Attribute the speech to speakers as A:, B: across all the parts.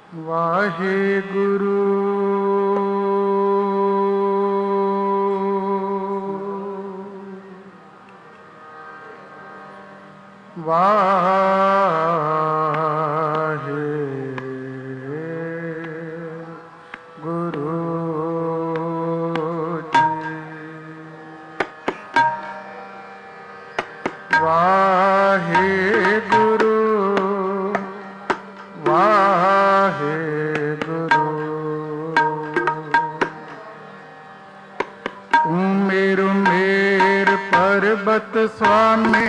A: वाहेगुरु वाहेगुरु वाहेगुरु वाहेगुरु। उमेरु मेर पर्वत स्वामी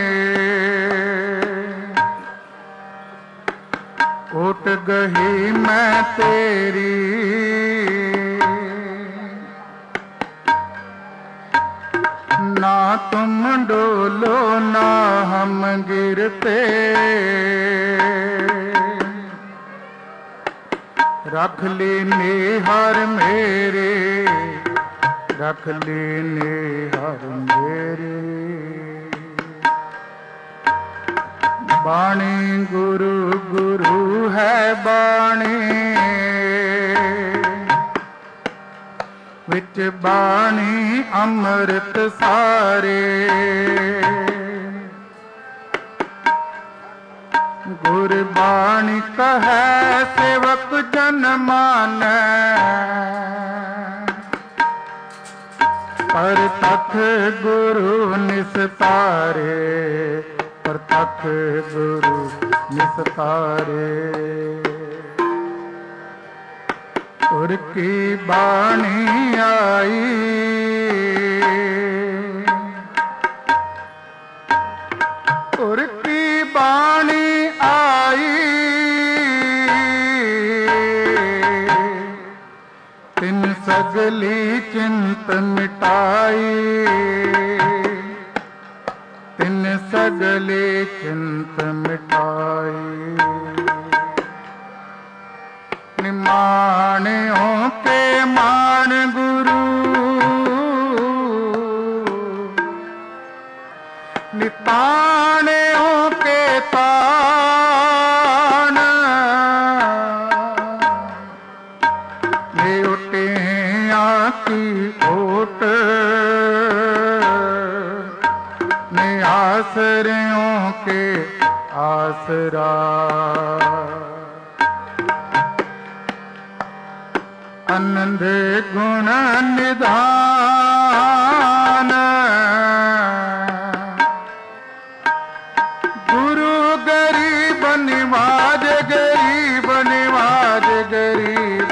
A: उठ गही मैं तेरी, ना तुम डोलो ना हम गिरते, रख ली निहार मेरे, रख ली निहार मेरे। बाणी गुरु गुरु है बाणी, विच बाणी अमृत सारे। गुरबाणी कहे सेवक जन मानै, पर तख गुरु निस्तारे, पर तख गुरु निस्तारे। उर की बाणी आई, उर की बाणी आई, तिन सगली चिंत मिटाई, तिन सगली चिंत मिटाई। निमाणियों के मान गुरु, निताणियों के तान, ये उटिया की ओट, ने आसरियों के आसरा। आनंद गुण निधान, गुरु गरीब निवाज, गरीब निवाज, गरीब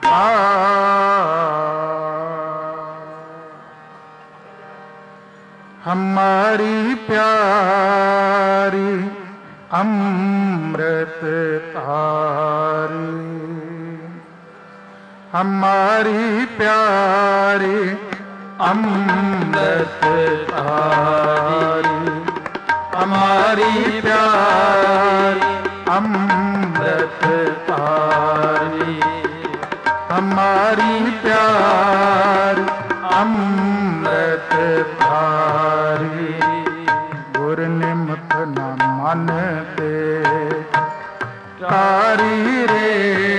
A: हमारी प्यारी अमृत तारी, हमारी प्यारी अमृत तारी, हमारी प्यारी अमृत तारी, हमारी प्यारी अमृत तारी। गुर निमख न मानते तारी रे,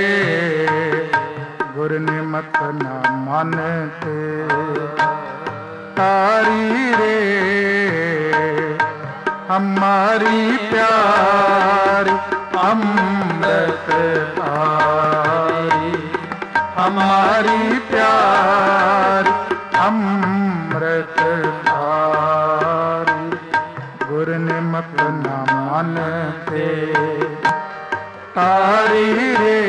A: गुर निमख न मानते तारी रे। हमारी प्यारी अमृत तारी, हमारी प्यारी अमृत तारी। गुर निमख न मानते तारी रे।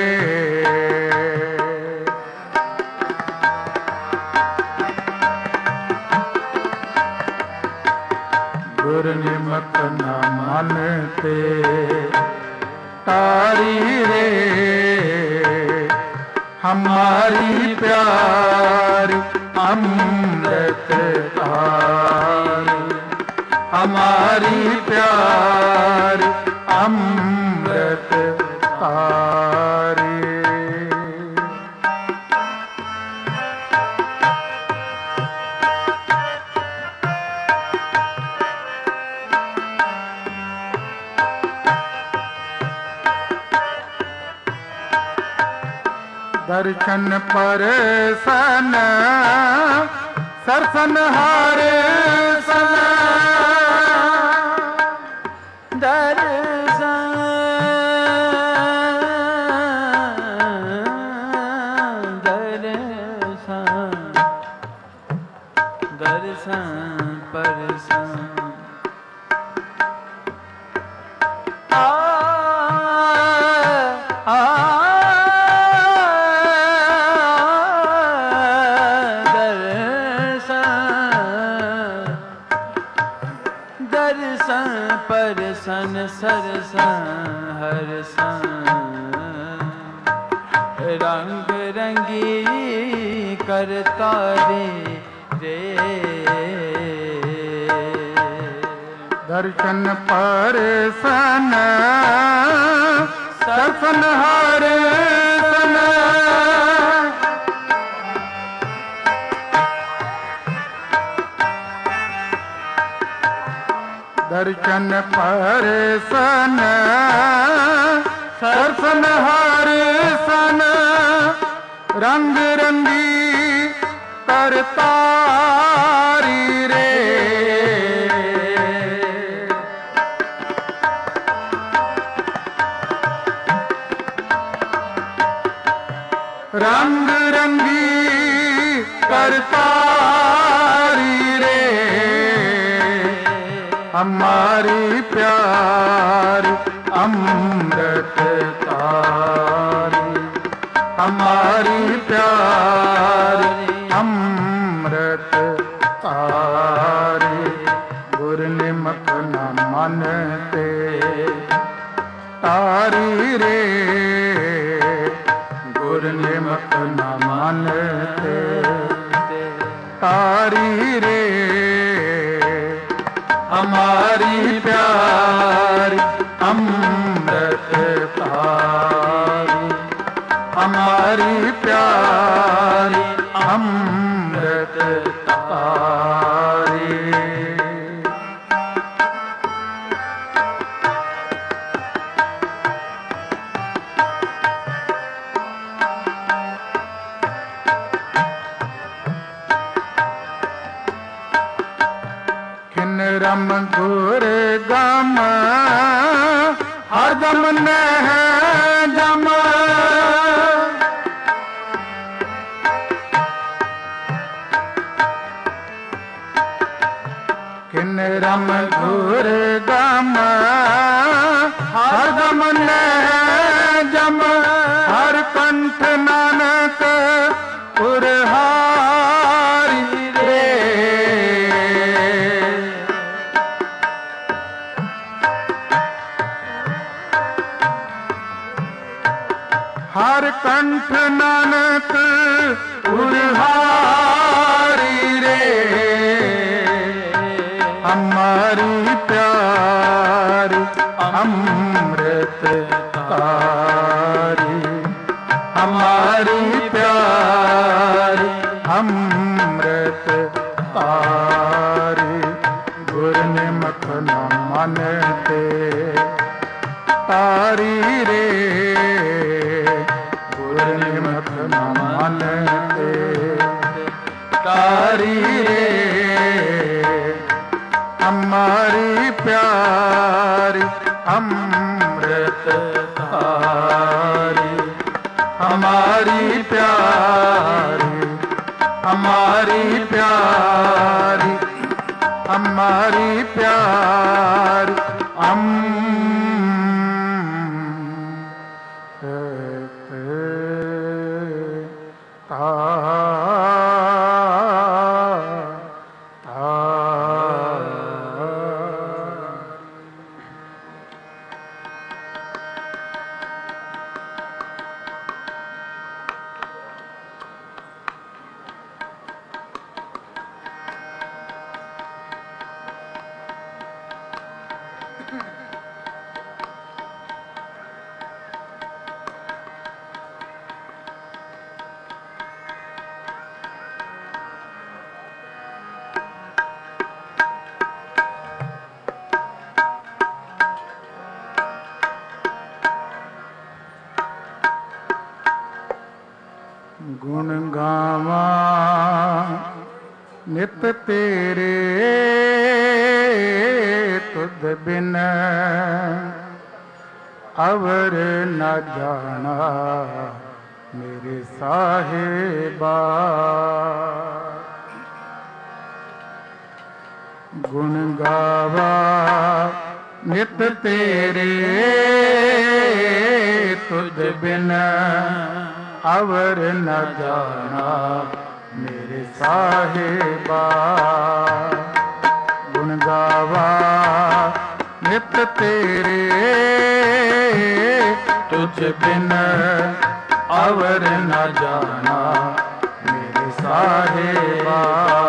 A: गुर निमख न मानते तारी रे, हमारी प्यारी अमृत तारी, हमारी प्यारी अमृत तारी। दर्शन परसन सरसन हार सन
B: दर्शन परसन दर्शन परसन सरसन हरसन रंग रंगी करता रे
A: दर्शन परसन सरसन हर सन दर्शन परसन सरसन हर सन रंग रंगी करतारी रे रंग रंगी करतारी रे हमारी प्यारी अमृत तारी हमारी प्यारी अमृत तारी गुर निमक न मनते तारी रे गुर निमक न मनते तारी रे हमारी प्यारी अमृत तारी हमारी प्यारी अमृत तारी रम गुर गम हरदम नह जम किन रम गुर गम हरदम नह जम हर कंठ नानक उरहारी रे हर कंठ नानक उरहारी रे हमारी प्यारी अमृत तारी हमारी प्यारी अमृत तारी गुर निमक न मनते तारी रे गुर निमक न मनते तारी रे हमारी प्यारी अमृत तारी हमारी प्यारी हमारी प्यारी हमारी प्यारी ਗੁਣ ਗਾਵਾਂ ਨਿਤ ਤੇਰੇ ਤੁਧ ਬਿਨ ਅਵਰ ਨ ਜਾਣਾ ਮੇਰੇ ਸਾਹਿਬਾ। ਗੁਣ ਗਾਵਾ ਨਿਤ ਤੇਰੇ ਤੁਧ ਬਿਨ ਅਵਰ ਨ ਜਾਣਾ ਮੇਰੇ ਸਾਹਿਬਾ। ਗੁਣ ਗਾਵਾ ਨਿਤ ਤੇਰੇ ਤੁਝ ਬਿਨ ਅਵਰ ਨ ਜਾਣਾ ਮੇਰੇ ਸਾਹਿਬਾ।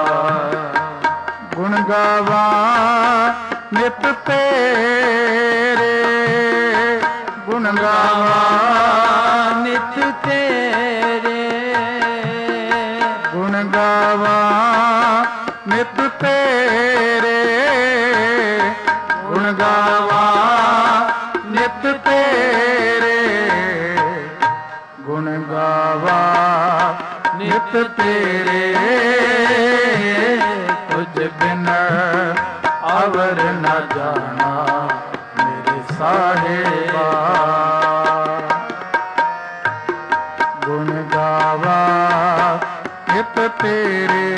A: ਗੁਣ ਗਾਵਾ ਨਿਤ ਤੇਰੇ ਗੁਣ ਗਾਵਾ
B: ਨਿਤ ਤੇਰੇ
A: ਗੁਣ ਗਾਵਾ ਨਿਤ ਤੇਰੇ ਗੁਣ ਗਾਵਾ ਨਿਤ ਤੇਰੇ ਗੁਣ ਗਾਵਾ ਨਿਤ ਤੇਰੇ ਤੁਝ ਬਿਨ ਅਵਰ ਨ ਜਾਣਾ ਮੇਰੇ ਸਾਹਿਬਾ। ਗੁਣ ਗਾਵਾ ਨਿਤ ਤੇਰੇ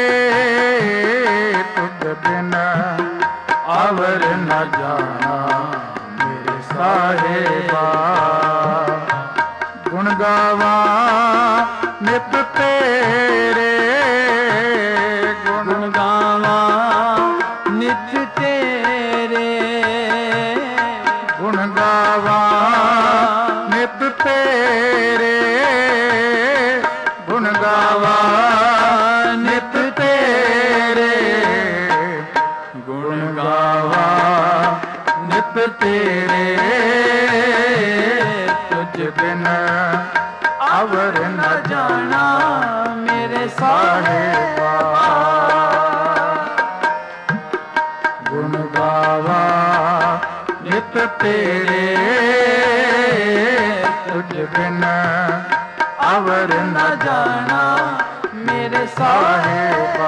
A: ਤੁਧ ਬਿਨ ਅਵਰ ਨ ਜਾਣਾ ਮੇਰੇ ਸਾਹਿਬਾ। ਗੁਣ ਗਾਵਾ ਨਿਤ ਤੇਰੇ
B: ਗੁਣ ਗਾਵਾ ਨਿਤ ਤੇਰੇ
A: ਗੁਣ ਗਾਵਾ ਨਿਤ ਤੇਰੇ ਗੁਣ ਗਾਵਾ ਨਿਤ ਤੇਰੇ ਗੁਣ ਗਾਵਾ ਨਿਤ ਤੇਰੇ ਤੁਝ ਬਿਨ ਅਵਰ ਨ ਜਾਣਾ ਮੇਰੇ ਸਾਹਿਬਾ। ਗੁਣ ਗਾਵਾ ਨਿਤ ਤੇਰੇ ਤੁਝ ਬਿਨ ਅਵਰ ਨ ਜਾਣਾ ਮੇਰੇ ਸਾਹਿਬਾ।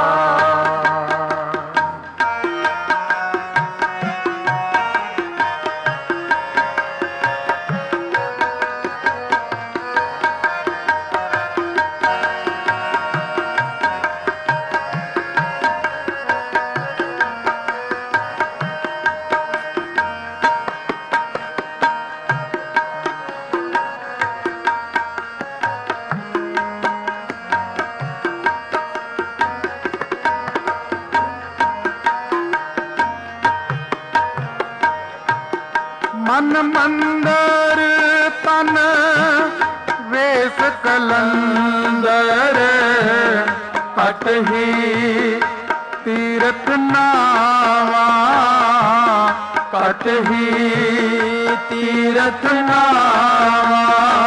A: ਮਨ ਮੰਦਰ ਤਨ ਵੇਸ ਕਲੰਦਰ ਪਟ ਹੀ ਤੀਰਥ ਨਾਵਾ ਕਟ ਹੀ ਤੀਰਥ ਨਾਵਾ।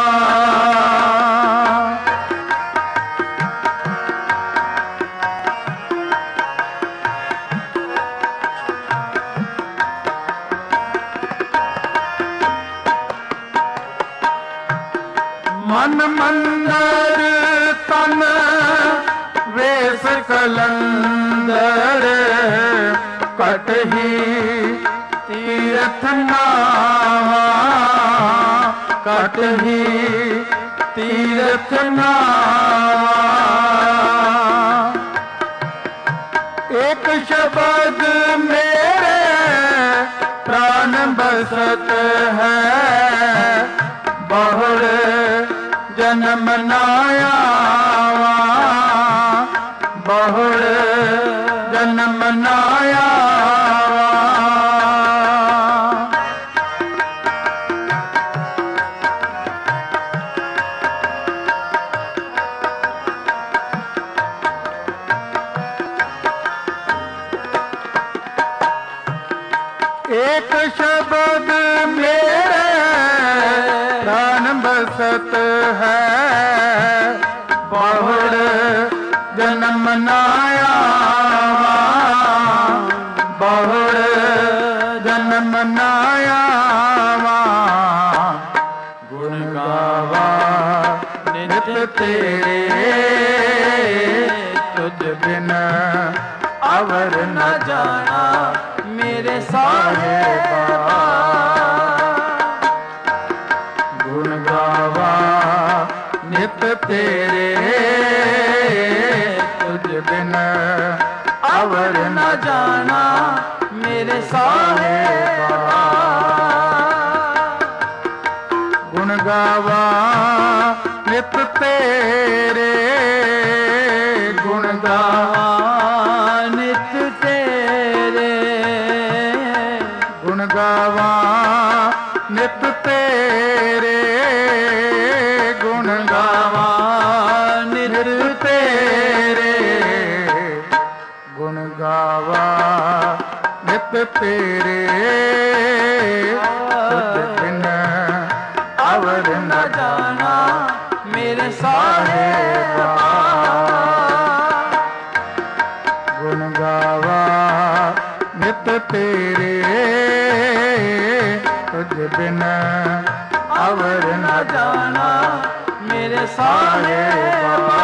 A: ਮਨ ਮੰਦਰ ਤਨ ਵੇਸ ਕਲੰਦਰ ਕਟ ਹੀ ਤੀਰਥ ਨਾਵਾ ਕਟ ਹੀ ਤੀਰਥ ਨਾਵਾ। ਇੱਕ ਸ਼ਬਦ ਮੇਰੇ ਪ੍ਰਾਨ ਬਸਤ ਹੈ ਬਹੁੜ ਜਨਮ ਨਾ ਆਵਾ ਬਹੁੜ ਜਨਮ ਨਾ ਆਵਾ। ਇੱਕ ਸ਼ਬਦ ਮੇਰੇ ਪ੍ਰਾਨ ਬਸਤ ਹੈ ਬਹੁੜ ਜਨਮ ਨਾ ਆਵਾ ਬਹੁੜ ਜਨਮ ਨਾ ਆਵਾ। ਗੁਣ ਗਾਵਾ ਨਿਤ तेरे तुझ बिन अवर न जाना
B: मेरे साहिबा।
A: गुण गावा नित तेरे तुझ बिन अवर न जाना
B: मेरे साहिबा।
A: गुण गावा नित तेरे गुण गावा
B: नित तेरे
A: गुण गावा नित तेरे गुण गावा नित तेरे गुण गावा नित तेरे तुझ बिन अवर न
B: जाना मेरे साहिबा।
A: गुण गावा नित तेरे तुझ बिन अवर न
B: जाना मेरे साहिबा।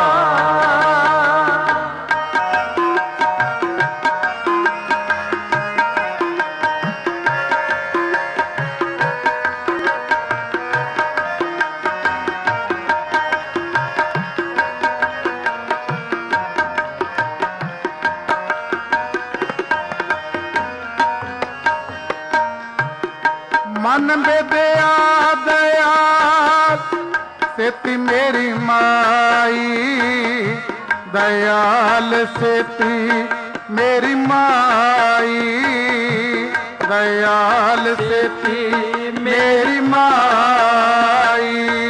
A: मन बेदया दया सेती मेरी माई दयाल सेती मेरी माई दयाल सेती मेरी माई।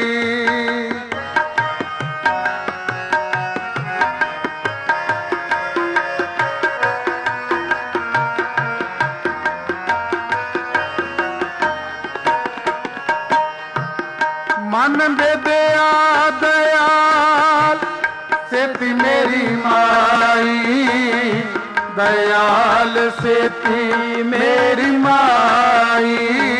A: मन बेदया दयाल सेती मेरी माई दयाल सेती मेरी माई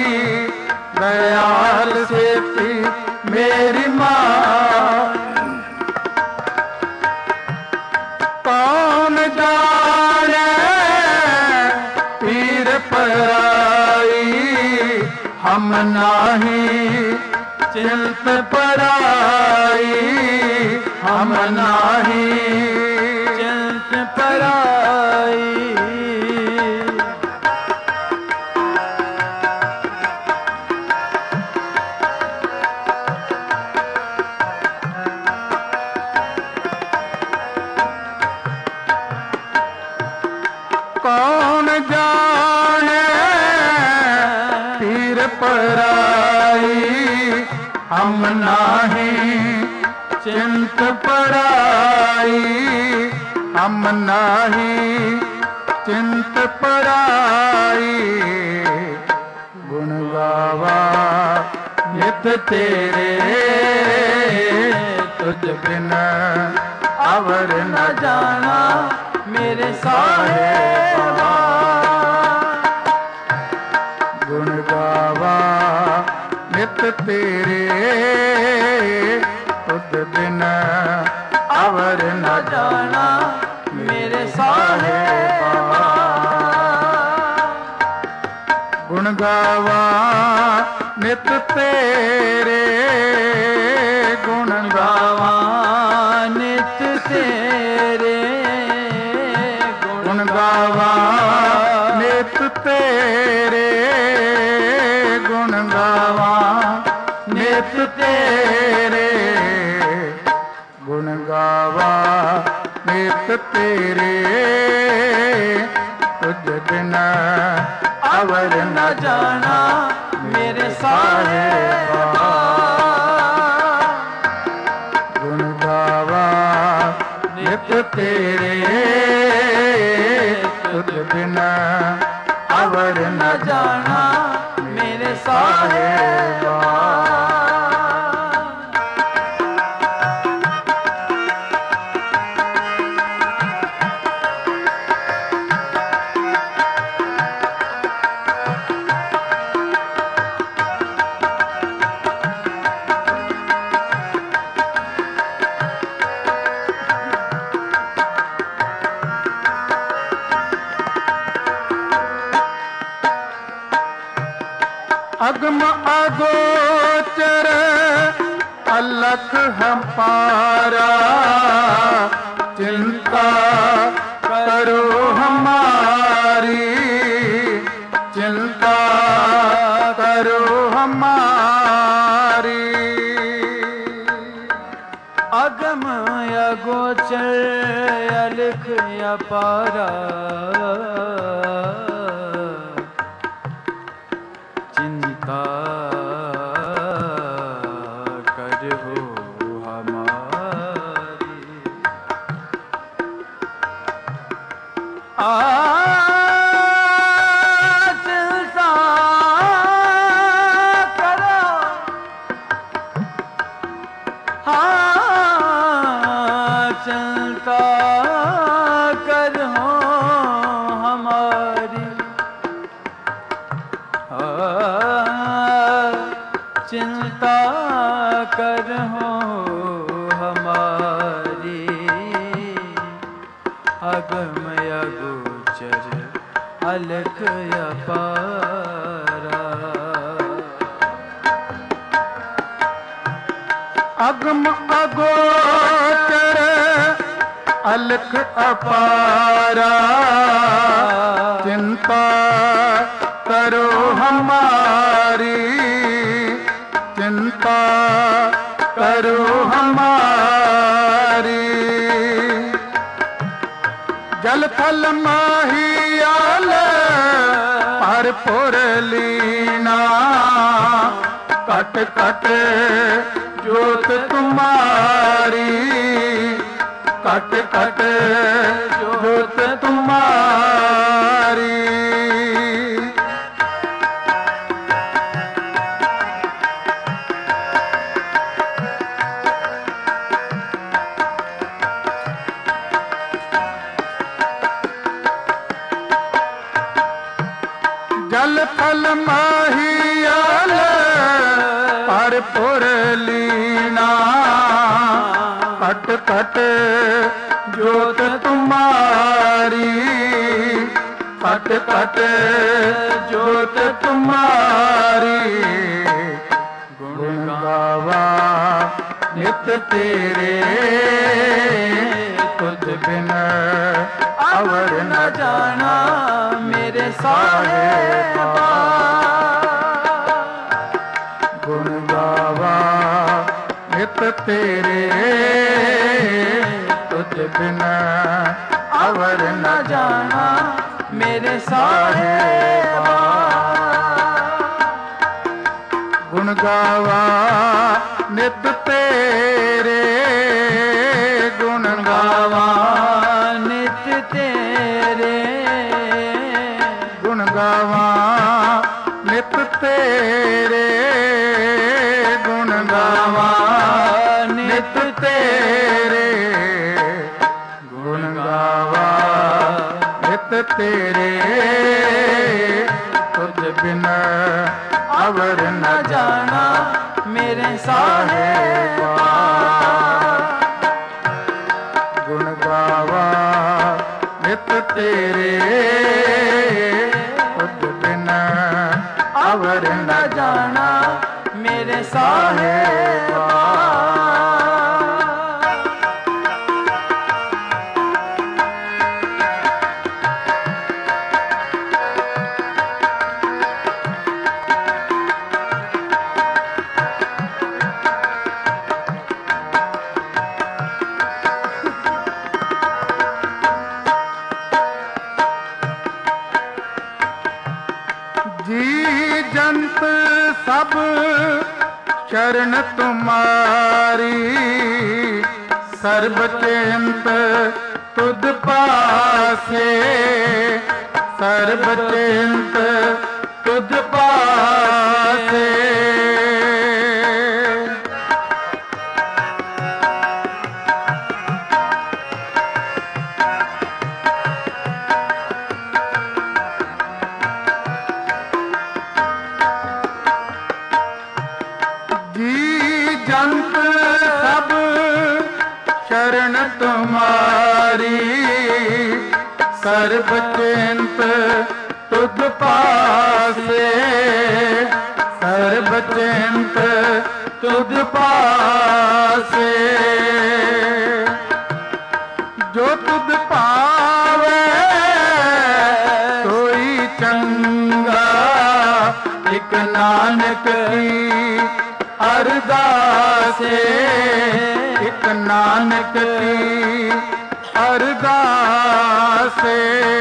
A: दयाल सेती मेरी माई। कौन जाने पीर पराई हम नाही चिंत पराई हम नाही
B: चिंत पराई।
A: कौन जाने पीर पराई हम नाही चिंत पराई हम नाही चिंत पराई। गुण गावा नित तेरे तुझ बिन अवर न जाना
B: मेरे साहिबा।
A: गुण गावा नित तेरे तुझ बिन अवर न
B: जाना मेरे साहिबा।
A: गुण गावा नित तेरे गुण गावा
B: नित तेरे
A: गुण गावा नित तेरे गुण गावा नित तेरे गुण गावा नित तेरे तुझ बिन अवर न
B: जाना मेरे साहिबा।
A: गुण गावा नित तेरे तुझ बिन अवर न
B: जाना मेरे साहिबा।
A: अगम अगोचर अलख हमारा, चिंता करो हमारी, चिंता करो हमारी।
B: अगम अगोचर अलख अपारा, चिंता करो हमारी। चिंता करो, चिंता करो हमारी। चिंता करो हमारी। अगम अगोचर अलख अपारा,
A: अगम अगोचर अलख अपारा, चिंता करो हमारी, चिंता करो हमारी। जल थल माहियाल भरपुर लीना, कट कट जोत तुम्हारी, कट कट जोत तुम्हारी। जल थल माहियाल भरपुर लीना, कट कट जोत तुम्हारी, कट कट जोत तुम्हारी। गुण गावा नित तेरे, तुझ बिन अवर न
B: जाना मेरे साहिबा।
A: गुण गावा नित तेरे, तुझ बिन अवर न
B: जाना मेरे साहिबा।
A: गुण गावा नित तेरे, गुण गावा
B: नित तेरे,
A: गुण गावा नित तेरे, गुण गावा नित तेरे, गुण गावा नित तेरे, तुझ बिन अवर न
B: जाना मेरे साहिबा।
A: गुण गावा नित तेरे, तुझ बिन अवर न
B: जाना मेरे साहिबा।
A: जी जंत सब शरण तुम्हारी, सर्ब चिंत तुध पासे, सर्ब चिंत तुध पासे। जंत सब शरण तुम्हारी, सर्ब चिंत तुध पासे, चिंत तुझ पासे, जो तुझ पावे सोई चंगा, एक नानक की अरदासे, एक नानक की अरदासे।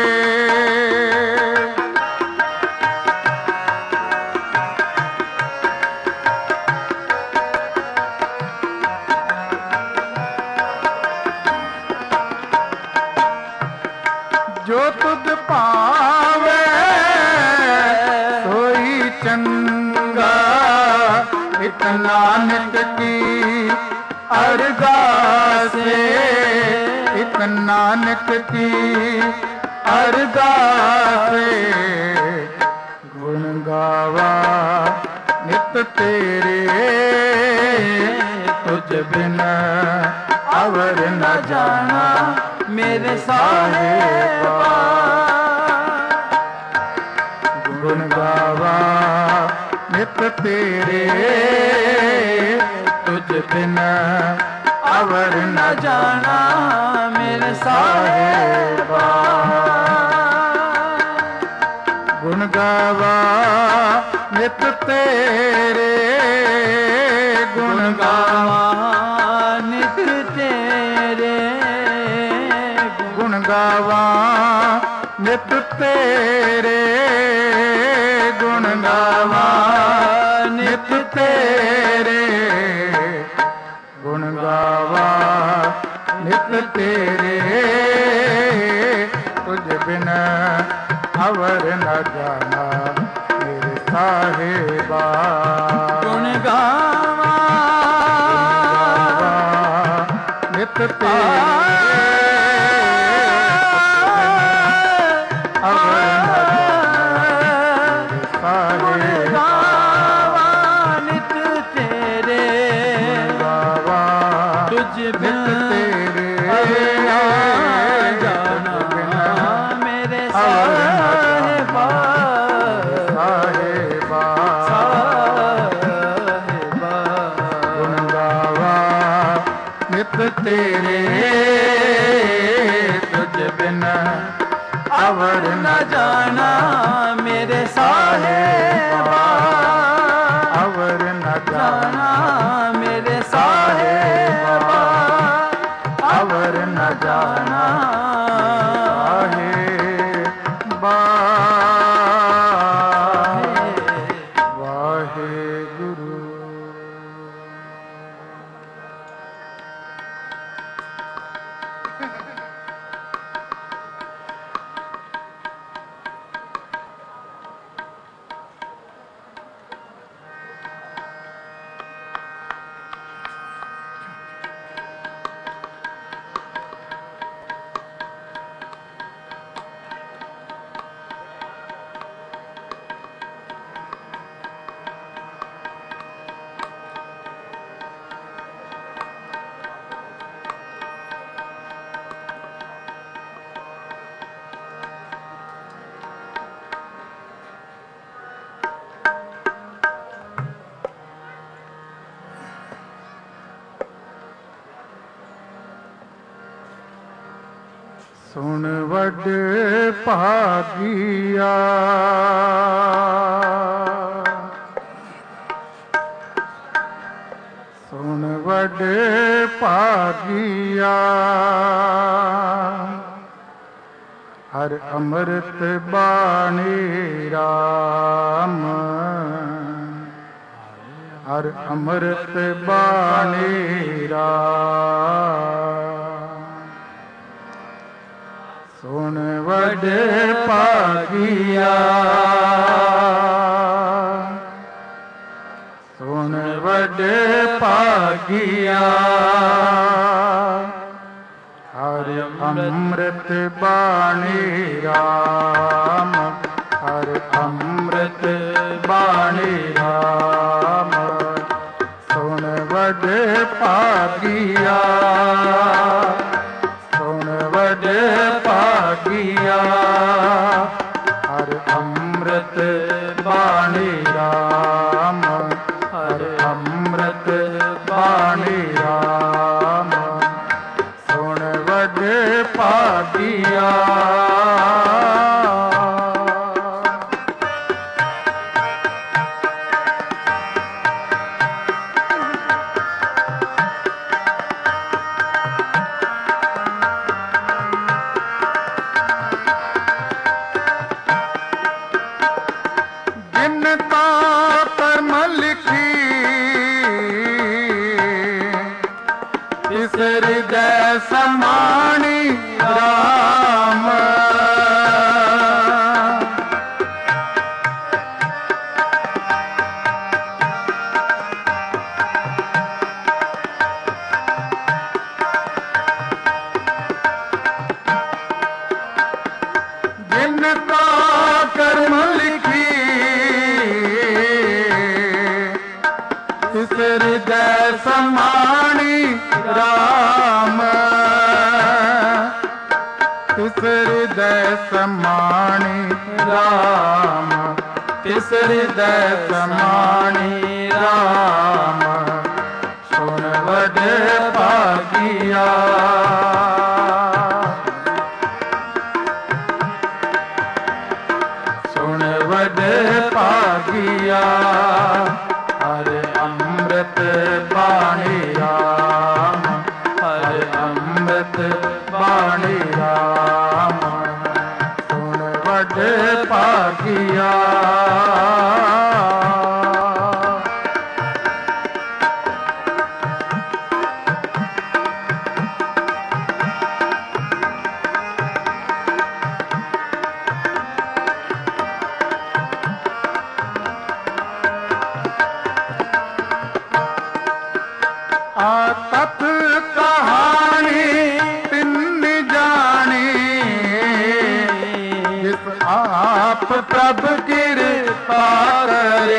A: जो तुझ पावे सोई चंगा, एक नानक की अरदासे, एक नानक की अरदासे। गुण गावा नित तेरे, तुझ बिन अवर न जाना
B: मेरे साहिबा।
A: गुण गावा नित तेरे, तुझ बिन अवर न जाना
B: मेरे साहिबा।
A: गुण गावा नित तेरे, गुण गावा
B: नित तेरे,
A: गुण गावा नित तेरे, गुण गावा नित तेरे, गुण गावा नित तेरे, तुझ बिन अवर न जाना मेरे साहिबा।
B: गुण गावा
A: नित तेरे, अवर न
B: गावा नित तेरे, तुझ बिन जाना मेरे साहिबा। साहिबा
A: गुण गावा नित तेरे, तुझ बिन अवर
B: न जाना मेरे साहिबा।
A: अवर न जाना
B: मेरे साहिबा,
A: अवर न जाना साहिबा। वाहेगुरु। सुन वड भागिया, सुन वड भागिया, हर अमृत बाणी राम, हर अमृत बाणी राम। सुन वड भागिया, सुन वड भागिया, हर अमृत बाणी राम, हर अमृत बाणी राम। सुन वड भागिया, सुन वड भागिया, हर अमृत बाणी राम, का कर्म लिखी इस हृदय समाणी राम। जिनका कर्म लिखी इस हृदय समाणी राम, इस हृदय समाणी राम, इस हृदय समाणी राम। सुन वड भागिया सुन वड भागिया हरे अमृत बाणी राम, हरे अमृत बाणी राम। सुन वड भागिया तथ कहानी तिन जानी जिस आप प्रभ कृपा करे।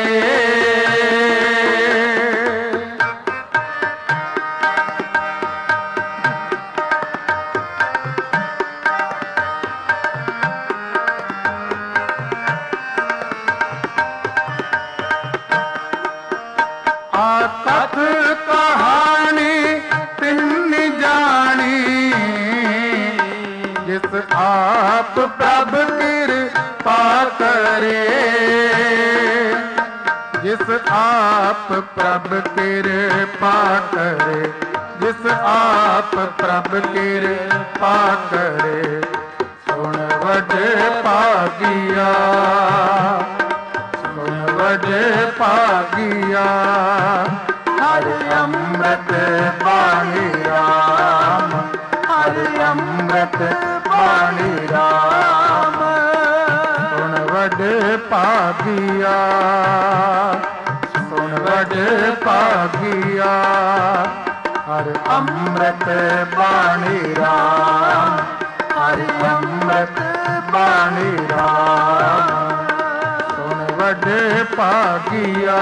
A: कथ कहानी तिन जानी जिस आप प्रभ कृपा करे, जिस आप प्रभ कृपा करे, जिस आप प्रभ कृपा करे। सुन वड भागिया सुन वड भागिया हरे अमृत बाणी राम, हरे अमृत बाणी राम। सुन वड भागिया सुन वड भागिया हरे अमृत बाणी राम, हरे अमृत बाणी राम। सुन वड भागिया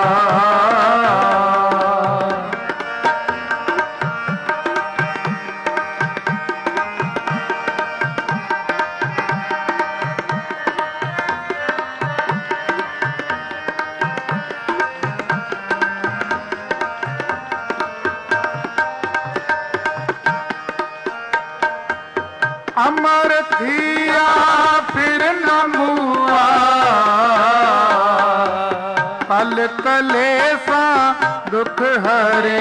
A: अमर थिया फिर न मुआ पल कलेसा दुख हरे।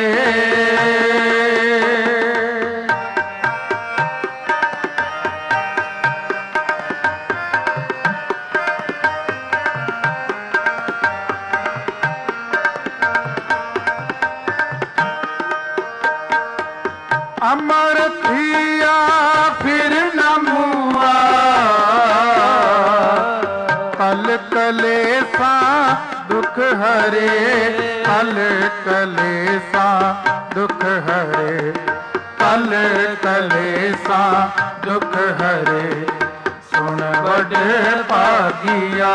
A: अमर थिया फिर न मुआ पल कलेसा दुख हरे, पल कलेसा दुख हरे, पल कलेसा दुख हरे। सुन वड भागिया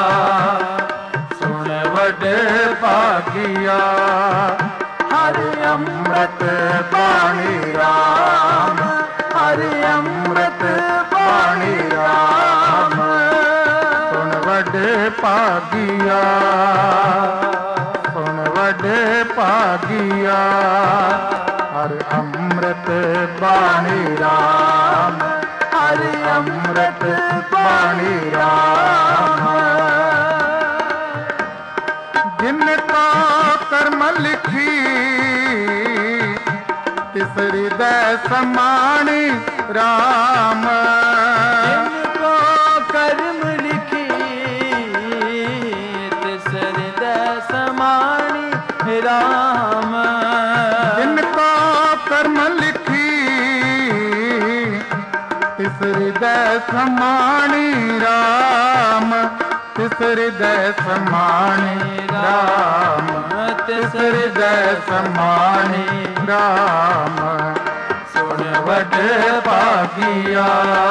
A: सुन वड भागिया हरे अमृत बाणी राम, हरे अमृत बाणी राम। सुन वड भागिया सुन वड भागिया हरे अमृत बाणी राम, हरे अमृत बाणी राम। जिनका कर्म लिखी तिस हृदय समाणी राम,
B: जिनको कर्म लिखी तिस ਹਿਰਦੈ ਸਮਾਣੀ ਰਾਮ।
A: ਜਿਨ ਕੋ ਕਰਮ ਲਿਖੀ ਤਿਸ ਹਿਰਦੈ ਸਮਾਣੀ ਰਾਮ। ਤਿਸ ਹਿਰਦੈ ਸਮਾਣੀ ਰਾਮ। ਤਿਸ ਹਿਰਦੈ ਸਮਾਣੀ ਰਾਮ। ਸੁਣ ਵਡ ਭਾਗੀਆ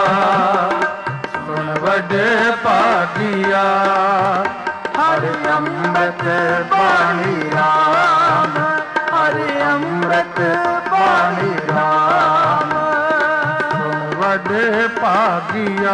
A: ਸੁਣ ਵਡ ਭਾਗੀਆ ਹਰਿ ਅੰਮ੍ਰਿਤ ਬਾਣੀ ਰਾਮ। ਹਰਿ ਅੰਮ੍ਰਿਤ ਬਾਣੀ ਰਾਮ। ਸੁਣ ਵਡ ਭਾਗੀਆ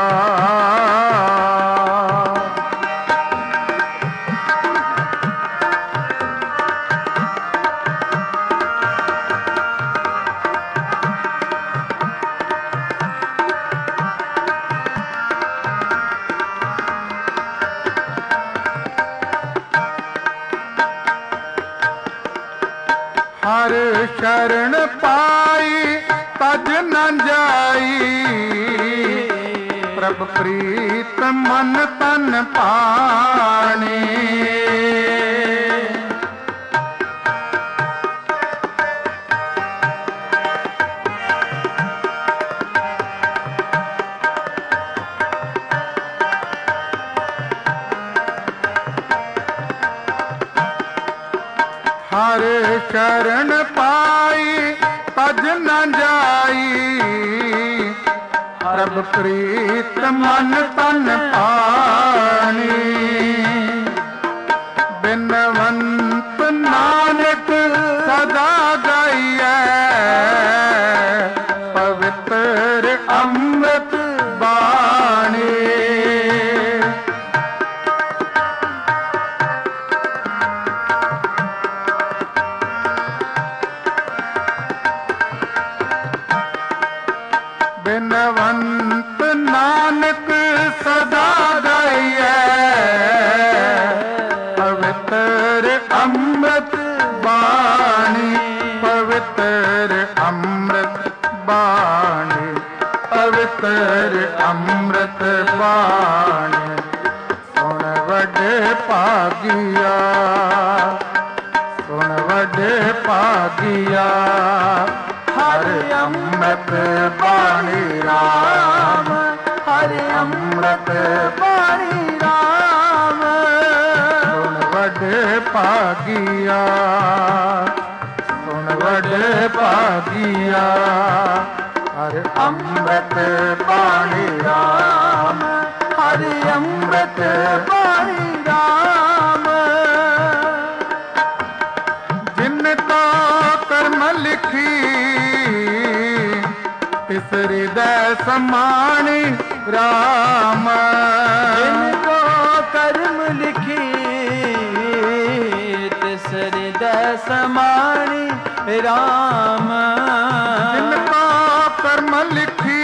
A: ਹਰ ਸ਼ਰਨ ਪਾਈ ਤਜ ਨ ਜਾਈ। ਪ੍ਰਭ ਪ੍ਰੀਤ ਮਨ ਤਨ ਪਾਣੀ। ਹਰ ਸ਼ਰਨ ਪਾਈ ਤਜ ਨ ਜਾਈ। ਪ੍ਰਭ ਪ੍ਰੀਤ ਮਨ ਤਨ ਪਾਣੀ। ਬਿਨਵੰਤ ਨਾਨਕ ਸਦਾ ਗਾਈਐ। ਪਵਿੱਤਰ ਅੰਮ੍ਰਿਤ ਬਾਣੀ। ਬਿਨਵੰਤ ਨਾਨਕ ਸਦਾ ਗਾਈਐ। ਪਵਿੱਤਰ ਅੰਮ੍ਰਿਤ ਬਾਣੀ। ਪਵਿੱਤਰ ਅੰਮ੍ਰਿਤ ਬਾਣੀ। ਪਵਿੱਤਰ ਅੰਮ੍ਰਿਤ ਬਾਣੀ। ਸੁਣ ਵਡ ਭਾਗੀਆ ਸੁਣ ਵਡ ਭਾਗੀਆ ਹਰਿ ਅੰਮ੍ਰਿਤ ਬਾਣੀ ਰਾਮ। ਹਰਿ ਅੰਮ੍ਰਿਤ ਬਾਣੀ ਰਾਮ। ਸੁਣ ਵਡ ਭਾਗੀਆ ਸੁਣ ਵਡ ਭਾਗੀਆ ਹਰਿ ਅੰਮ੍ਰਿਤ ਬਾਣੀ ਰਾਮ। ਹਰਿ ਅੰਮ੍ਰਿਤ ਬਾਣੀ ਰਾਮ। ਜਿਨ ਕੋ ਕਰਮ ਲਿਖੀ ਤਿਸ ਹਿਰਦੈ ਸਮਾਣੀ ਰਾਮ।
B: ਜਿਨ ਕੋ ਕਰਮ ਲਿਖੀ ਤਿਸ ਹਿਰਦੈ ਸਮਾਣੀ ਰਾਮ।
A: ਜਿਨ ਕੋ ਕਰਮ ਲਿਖੀ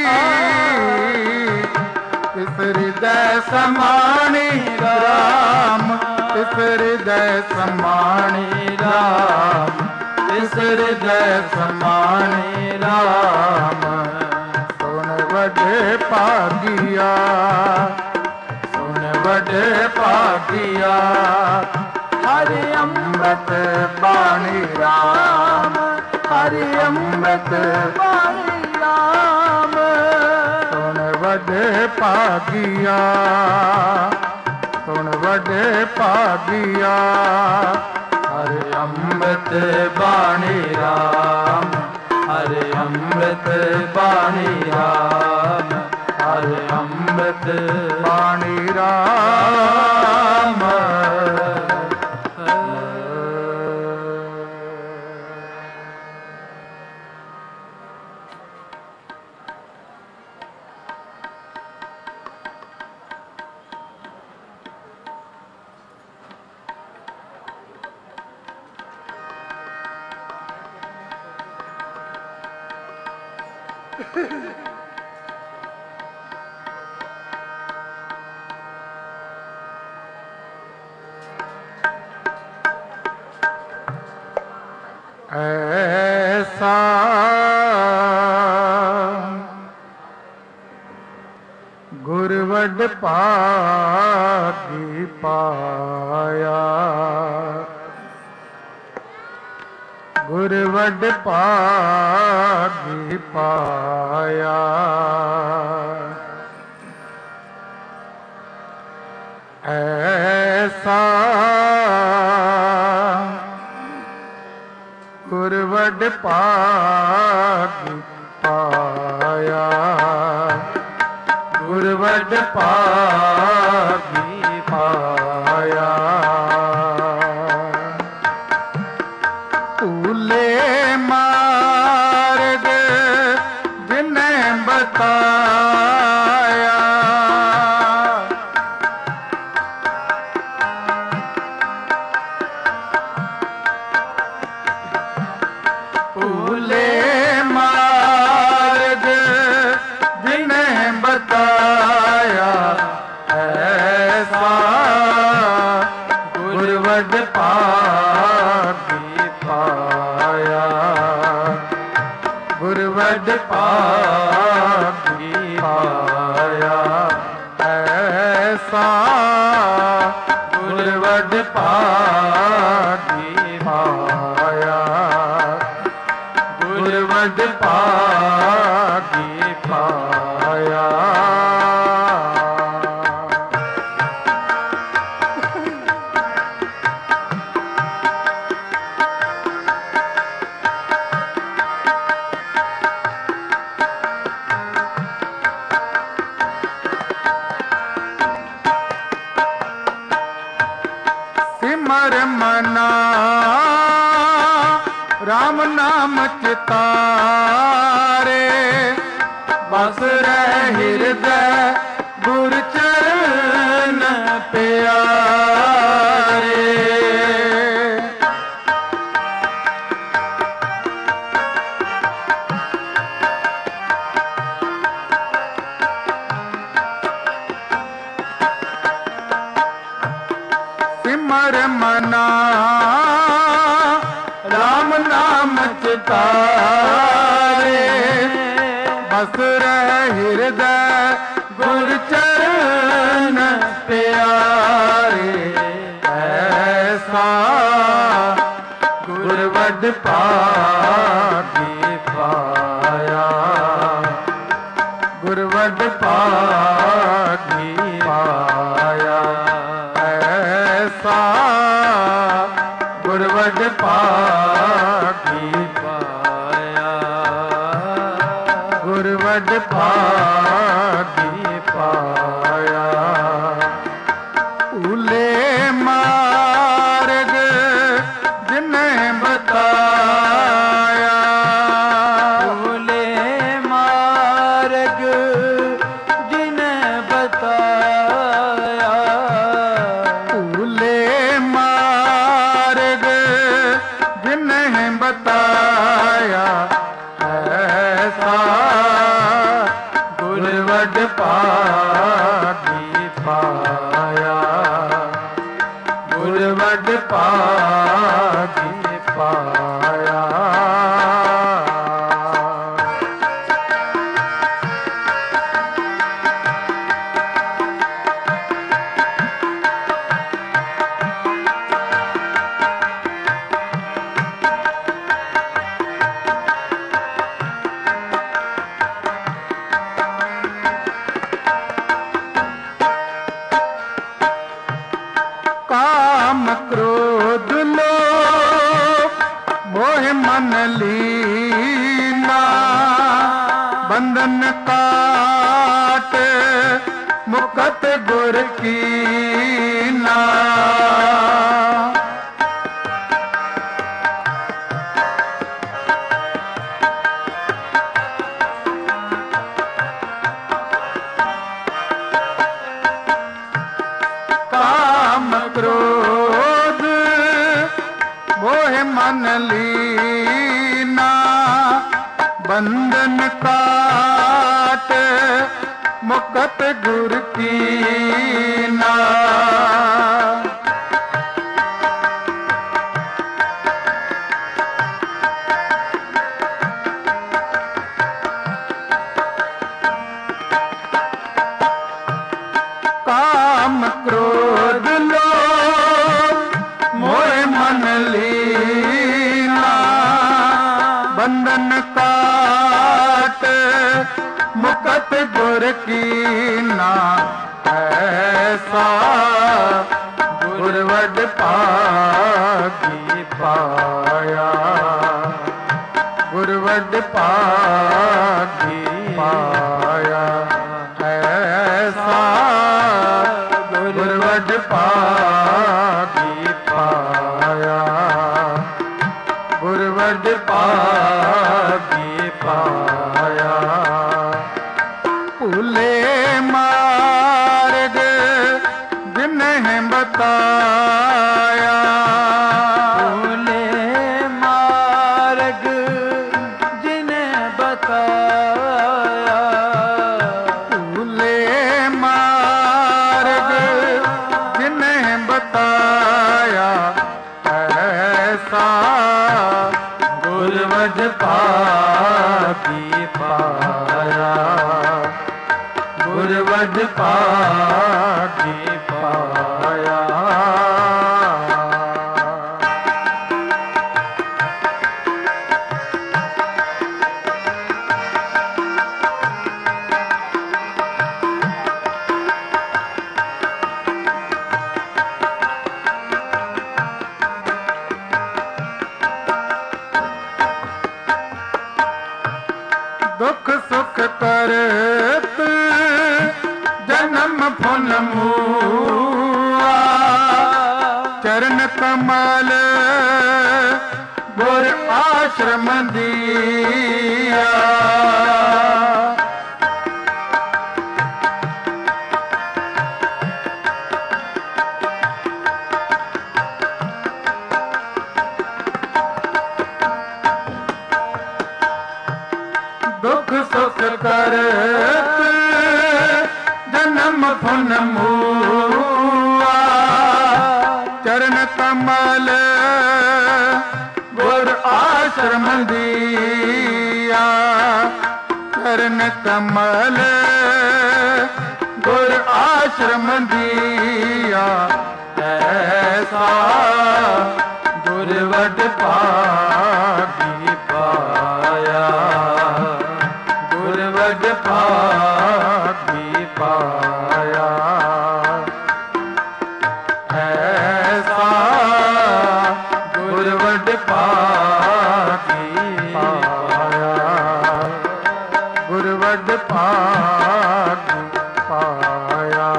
A: ਤਿਸ ਹਿਰਦੈ ਸਮਾਣੀ ਰਾਮ। ਤਿਸ ਹਿਰਦੈ ਸਮਾਣੀ ਰਾਮ। ਤਿਸ ਹਿਰਦੈ ਸਮਾਣੀ ਰਾਮ। ਸੁਣ ਵਡ ਭਾਗੀਆ ਸੁਣ ਵਡ ਭਾਗੀਆ ਹਰਿ ਅੰਮ੍ਰਿਤ ਬਾਣੀ ਰਾਮ। ਹਰਿ ਅੰਮ੍ਰਿਤ ਬਾਣੀ ਰਾਮ। ਸੁਣ ਵਡ ਭਾਗੀਆ ਸੁਣ ਵਡ ਭਾਗੀਆ ਹਰਿ ਅੰਮ੍ਰਿਤ ਬਾਣੀ ਰਾਮ। ਹਰਿ ਅੰਮ੍ਰਿਤ ਬਾਣੀ ਰਾਮ। ਹਰਿ ਅੰਮ੍ਰਿਤ ਬਾਣੀ ਰਾਮ। ऐसा गुरवड पागी पाया गुर वड पागी पाया। ऐसा गुर वड पागी पाया। गुर वड पागी पाया। भूले मार्ग जिन्हें बताया। भूले मार्ग जिन्हें बताया। ऐसा गुर वड पागी पाया। गुर वड पागी पाया। ऐसा गुर वड पागी पाया। गुर वड पागी पाया। सिमर मना राम नाम चितारे। बस रह हृदय गुर चरण प्यारे। सिमर मना राम नाम चितारे। बस रह हृदय गुर चरण प्यारे। ऐसा गुर वड पागी पाया। गुर वड पागी पाया। ऐसा गुर वड पागी पाया। गुर वड पागी पाया। भूले मार्ग जिन्हें बताया।
B: भूले मार्ग जिन्हें बताया।
A: भूले मार्ग जिन्हें बताया। ऐसा गुर वड पागी पाया। गुर वड पागी पाया। काम क्रोध लोभ मोह मन लीना। बंधन काट मुकत गुर कीना। काम क्रोध मोह मन लीना। बंधन काट मुकत गुर कीना। काम क्रोध लोभ मोह मन लीना। बंधन काट मुकत गुर की ना ऐसा गुरवड पागी पाया गुरवड पागी पाया ऐसा गुरवड पागी पाया गुरवड पागी पाया भूले मार्ग जिन्हें बताया
B: भूले मार्ग जिन्हें बताया
A: भूले मार्ग जिन्हें बताया ऐसा गुरवड पागी पाया गुरवड पागी पाया दुख सुख करत जन्म फुन मुआ चरण कमल गुर आश्रम दिया दुख सुख करत जन्म फुन मुआ चरण कमल गुर आश्रम दिया चरण कमल गुर आश्रम दिया ऐसा गुरवड पागी पाया गुरवड पागी पाया ऐसा गुरवड पागी पाया गुरवड पागी पाया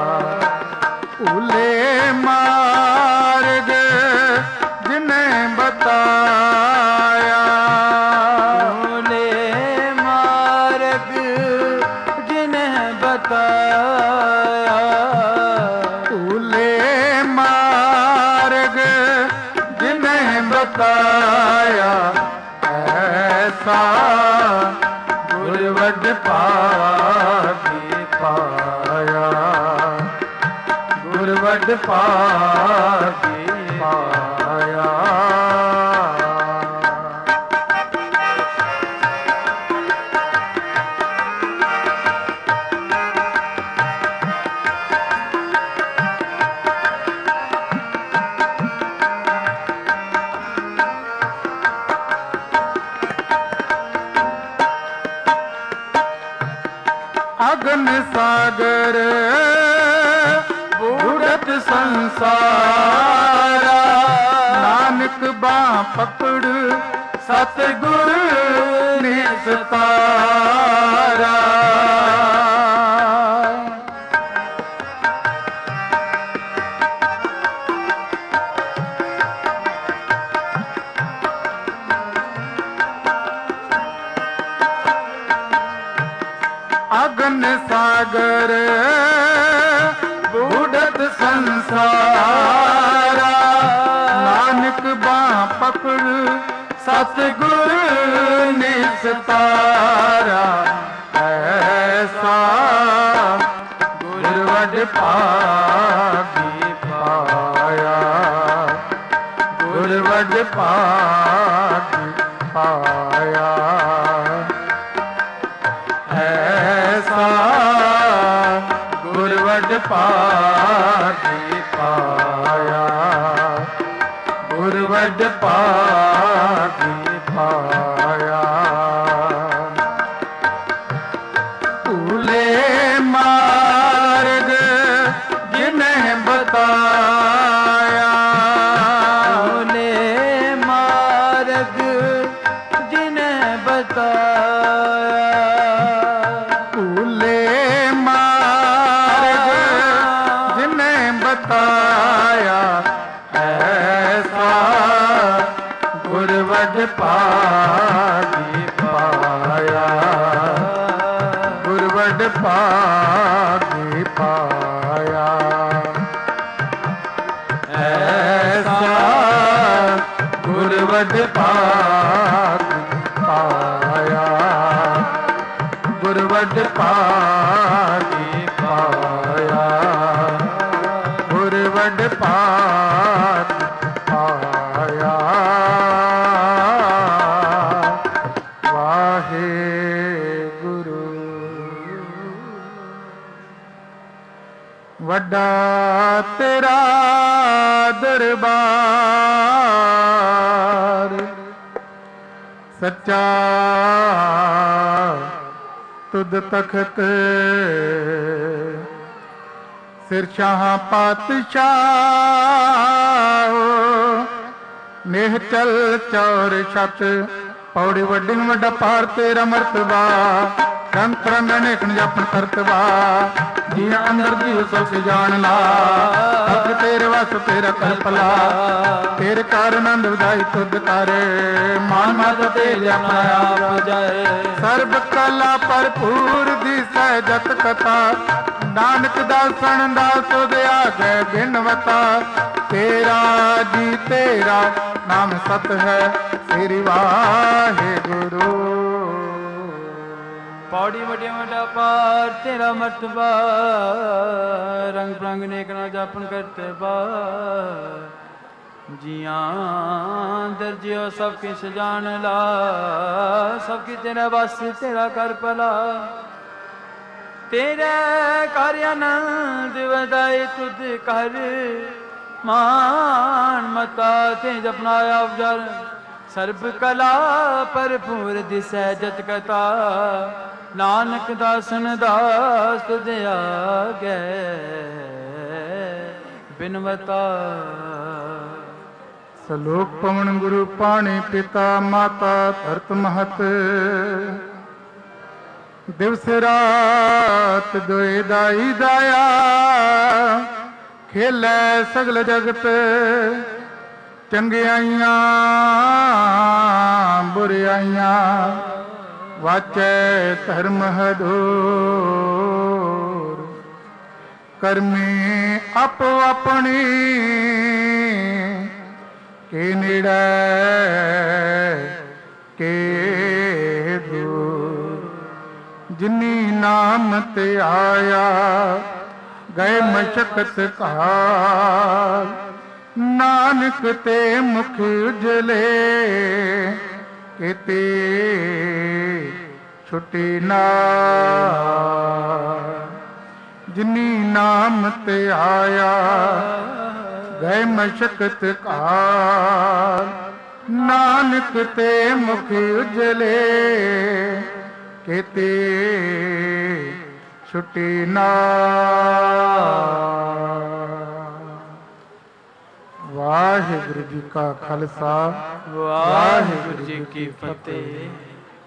A: भूले मार्ग जिन्हें बताया
B: भूले मार्ग जिन्हें बताया
A: भूले मार्ग जिन्हें बताया ऐसा गुरवड पागी पाया गुरवड पागी पाया अगन सागर बूढ़त संसारा नानक बाँ पकड़ सतगुर निस्तारा अगन सागर बूढ़त संसारा नानक बाँ पकड़ सतगुर निस्तारा ऐसा गुरवड पागी पाया गुरवड पागी पाया ऐसा गुरवड पागी पाया गुरवड पागी पाया ਵੱਡ ਭਾਗੀ ਪਾਇਆ, ਗੁਰ ਵੱਡ ਭਾਗੀ ਪਾਇਆ। ਐਸਾ ਗੁਰ ਵੱਡ ਭਾਗੀ ਪਾਇਆ, ਗੁਰ ਵੱਡ ਭਾਗੀ ਪਾਇਆ, ਗੁਰ ਵੱਡ ਭਾਗੀ ਪਾਇਆ। ਵਾਹਿਗੁਰੂ ਵੱਡਾ ਤੇਰਾ ਦਰਬਾਰ, ਸੱਚਾ ਤੁਧ ਤਖਤ, ਸਿਰ ਸ਼ਾਹ ਪਾਤਸ਼ਾਹ, ਨਿਹਚਲ ਚੌਰ ਛਤ, ਪੌੜੀ ਵੱਡੀ ਵੱਡਾ ਪਾਰ ਤੇਰਾ ਮਰਤਬਾ, ਸੰਤਰਨ ਅਨੇਕਨ ਜਪਨ ਕਰਤਵਾ, ਜੀਆਂ ਅੰਦਰ ਜੀਵ ਸਭ ਜਾਣ ਲਾ, ਸਤਿ ਤੇਰੇ ਵਸ ਤੇਰਾ ਕਲਪਲਾ, ਤੇਰੇ ਕਾਰ ਆਨੰਦ ਵਧਾਈ ਤੁਧ ਕਰੇ, ਮਾਨ ਮਤ ਤੇ ਜਪਨਾ ਆਪ ਜਾਏ, ਸਰਬ ਕਲਾ ਭਰਪੂਰ ਦੀ ਸਹਿਜਤ ਕਥਾ, ਨਾਨਕ ਦਾਸਣ ਦਾ ਸੁਧ ਆਗੇ ਬਿਨਵਤਾ, ਤੇਰਾ ਜੀ ਤੇਰਾ ਨਾਮ ਸਤ ਹੈ, ਸ੍ਰੀ ਵਾਹਿਗੁਰੂ।
B: ਪੌੜੀ ਵੱਡੇ ਵੱਡਾ ਪਾਰ ਤੇਰਾ ਮਰਤਬਾ, ਰੰਗ ਬਰੰਗ ਨੇਕ ਨਾਲ ਜਾਪਨ ਕਰਤਬਾ, ਜੀਆਂ ਦਰਜਿਓ ਸਭ ਕਿਛ ਜਾਣ ਲਾ, ਸਭ ਕੀ ਤੇਰਾ ਵਸ ਤੇਰਾ ਕਰ ਭਲਾ, ਤੇਰੇ ਕਰ ਆਨੰਦ ਵਧਾਈ ਤੁਧ ਕਰ, ਮਾਨ ਮਤਾ ਤੇ ਜਪਨਾ ਆਪ ਜਰ, ਸਰਬ ਕਲਾ ਭਰਪੂਰ ਦਿਸੈ ਜਤ ਕਥਾ, ਨਾਨਕ ਦਾਸਨ ਦਾਸ ਤੁਧ ਆਗੇ ਬਿਨਵਤਾ।
A: ਸਲੋਕ ਪਵਨ ਗੁਰੂ ਪਾਣੀ ਪਿਤਾ ਮਾਤਾ ਧਰਤ ਮਹਤ, ਦਿਵਸ ਰਾਤ ਦੋਇ ਦਾਈ ਦਾਇਆ, ਖੇਲੇ ਸਗਲ ਜਗਤ, ਚੰਗਿਆਈਆਂ ਬੁਰਿਆਈਆਂ, ਵਾਚੈ ਧਰਮ ਹਦੂਰ, ਕਰਮੀ ਆਪੋ ਆਪਣੀ, ਕੇ ਨੇੜੇ ਕੇ ਦੂਰ, ਜਿਨੀ ਨਾਮ ਤੇ ਆਇਆ ਗਏ ਮਸ਼ਕਤ ਕਾਲ, ਨਾਨਕ ਤੇ ਮੁਖ ਉਜਲੇ, ਕਿਤੇ ਛੁਟੀ ਨਾ, ਜਿਨੀ ਨਾਮ ਤੇ ਆਇਆ ਗਏ ਮਸ਼ਕਤ ਕਾਲ, ਨਾਨਕ ਤੇ ਮੁਖ ਉਜਲੇ, ਕਿਤੇ ਛੁਟੀ ਨਾ। ਵਾਹਿਗੁਰੂ ਜੀ ਕਾ ਖਾਲਸਾ,
B: ਵਾਹਿਗੁਰੂ ਜੀ ਕੀ ਫਤਿਹ।